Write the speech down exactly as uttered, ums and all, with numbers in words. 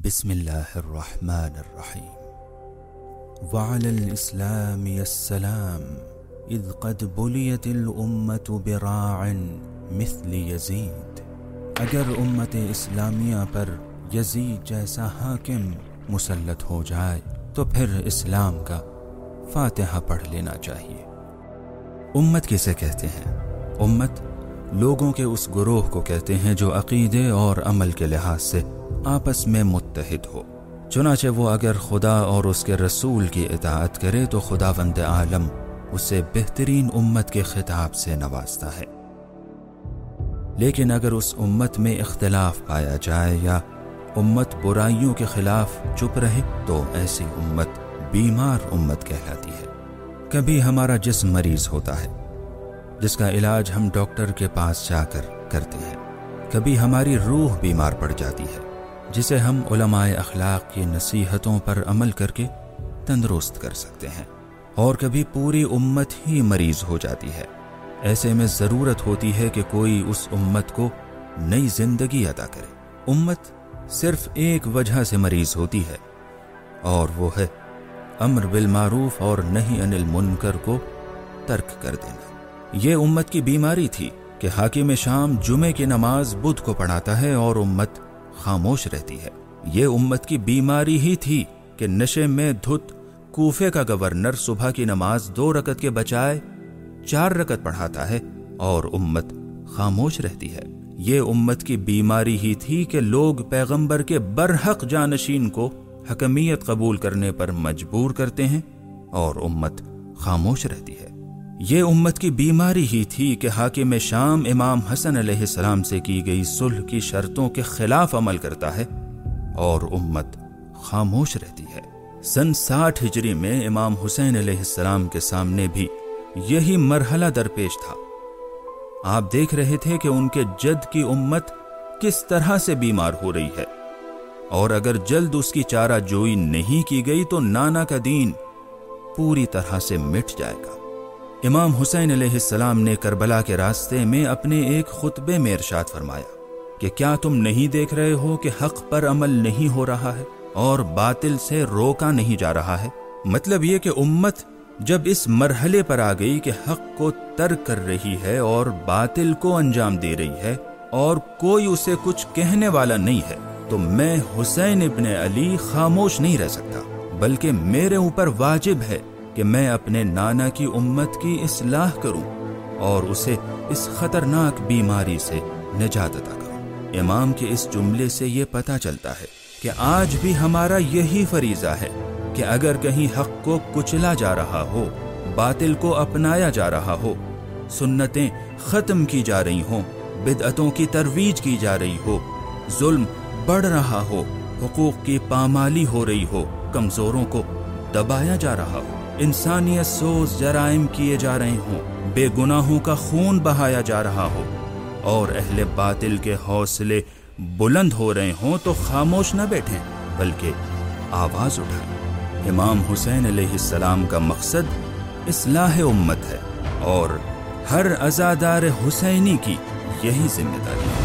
بسم الله الرحمن الرحيم. وعلى الإسلام السلام إذ قد بليت الأمة براع مثل یزید. اگر امت اسلامیہ پر یزید جیسا حاکم مسلط ہو جائے تو پھر اسلام کا فاتحہ پڑھ لینا چاہیے. امت کسے کہتے ہیں؟ امت لوگوں کے اس گروہ کو کہتے ہیں جو عقیدے اور عمل کے لحاظ سے آپس میں متحد ہو. چنانچہ وہ اگر خدا اور اس کے رسول کی اطاعت کرے تو خداوند عالم اسے بہترین امت کے خطاب سے نوازتا ہے. لیکن اگر اس امت میں اختلاف پایا جائے یا امت برائیوں کے خلاف چپ رہے تو ایسی امت بیمار امت کہلاتی ہے. کبھی ہمارا جسم مریض ہوتا ہے جس کا علاج ہم ڈاکٹر کے پاس جا کر کرتے ہیں. کبھی ہماری روح بیمار پڑ جاتی ہے جسے ہم علماء اخلاق کی نصیحتوں پر عمل کر کے تندرست کر سکتے ہیں. اور کبھی پوری امت ہی مریض ہو جاتی ہے. ایسے میں ضرورت ہوتی ہے کہ کوئی اس امت کو نئی زندگی عطا کرے. امت صرف ایک وجہ سے مریض ہوتی ہے اور وہ ہے امر بالمعروف اور نہی عن المنکر کو ترک کر دینا. یہ امت کی بیماری تھی کہ حاکم شام جمعے کی نماز بدھ کو پڑھاتا ہے اور امت خاموش رہتی ہے. یہ امت کی بیماری ہی تھی کہ نشے میں دھت کوفے کا گورنر صبح کی نماز دو رکعت کے بجائے چار رکعت پڑھاتا ہے اور امت خاموش رہتی ہے. یہ امت کی بیماری ہی تھی کہ لوگ پیغمبر کے برحق جانشین کو حکمیت قبول کرنے پر مجبور کرتے ہیں اور امت خاموش رہتی ہے. یہ امت کی بیماری ہی تھی کہ حاکم شام امام حسن علیہ السلام سے کی گئی صلح کی شرطوں کے خلاف عمل کرتا ہے اور امت خاموش رہتی ہے. سن ساٹھ ہجری میں امام حسین علیہ السلام کے سامنے بھی یہی مرحلہ درپیش تھا. آپ دیکھ رہے تھے کہ ان کے جد کی امت کس طرح سے بیمار ہو رہی ہے اور اگر جلد اس کی چارہ جوئی نہیں کی گئی تو نانا کا دین پوری طرح سے مٹ جائے گا. امام حسین علیہ السلام نے کربلا کے راستے میں اپنے ایک خطبے میں ارشاد فرمایا کہ کیا تم نہیں دیکھ رہے ہو کہ حق پر عمل نہیں ہو رہا ہے اور باطل سے روکا نہیں جا رہا ہے. مطلب یہ کہ امت جب اس مرحلے پر آ گئی کہ حق کو ترک کر رہی ہے اور باطل کو انجام دے رہی ہے اور کوئی اسے کچھ کہنے والا نہیں ہے تو میں حسین ابن علی خاموش نہیں رہ سکتا، بلکہ میرے اوپر واجب ہے کہ میں اپنے نانا کی امت کی اصلاح کروں اور اسے اس خطرناک بیماری سے نجات عطا کروں. امام کے اس جملے سے یہ پتہ چلتا ہے کہ آج بھی ہمارا یہی فریضہ ہے کہ اگر کہیں حق کو کچلا جا رہا ہو، باطل کو اپنایا جا رہا ہو، سنتیں ختم کی جا رہی ہوں، بدعتوں کی ترویج کی جا رہی ہو، ظلم بڑھ رہا ہو، حقوق کی پامالی ہو رہی ہو، کمزوروں کو دبایا جا رہا ہو، انسانیت سوز جرائم کیے جا رہے ہوں، بے گناہوں کا خون بہایا جا رہا ہو اور اہل باطل کے حوصلے بلند ہو رہے ہوں تو خاموش نہ بیٹھیں بلکہ آواز اٹھائیں. امام حسین علیہ السلام کا مقصد اصلاح امت ہے اور ہر عزادار حسینی کی یہی ذمہ داری ہے.